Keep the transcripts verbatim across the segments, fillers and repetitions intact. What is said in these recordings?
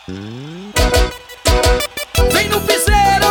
Vem no piseiro,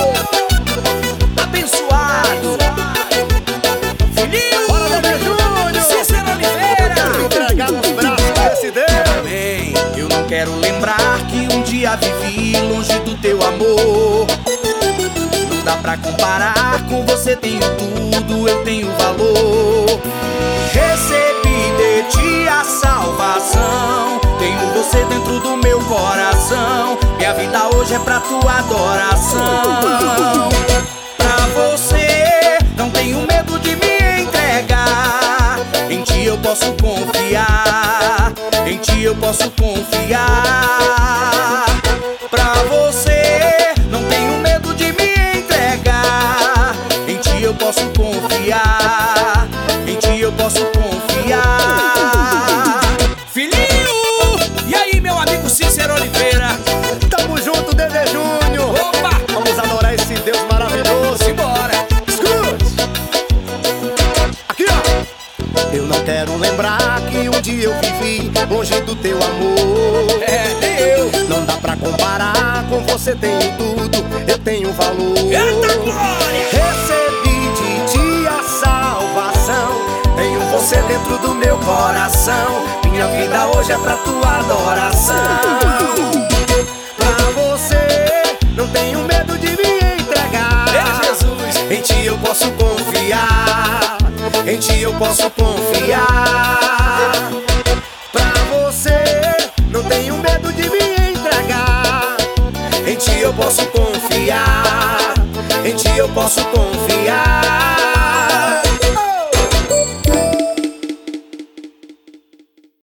abençoado, filhinho, bora, Dedê Júnior, Cícero Oliveira, entregar nos braços desse Deus. Amém. Eu não quero lembrar que um dia vivi longe do teu amor. Não dá pra comparar, com você tenho tudo, eu tenho valor. Recebi de ti a salvação, tenho você dentro do meu coração. Minha vida hoje é pra tua adoração. Pra você não tenho medo de me entregar, em ti eu posso confiar, em ti eu posso confiar. Pra você não tenho medo de me entregar, em ti eu posso confiar, em ti eu posso confiar. Filhinho, e aí meu amigo Cícero Oliveira? Tamo junto, Dedê Júnior. Opa! Vamos adorar esse Deus maravilhoso. Simbora! Escute! Aqui, ó. Eu não quero lembrar que um dia eu vivi longe do teu amor. É, nem eu. Não dá pra comparar, com você tenho tudo, eu tenho valor. Eita glória! Recebi de ti a salvação, tenho você dentro do meu coração. Minha vida hoje é pra tua adoração. Pra você não tenho medo de me entregar, É Jesus. em ti eu posso confiar, em ti eu posso confiar. Pra você não tenho medo de me entregar, em ti eu posso confiar, em ti eu posso confiar.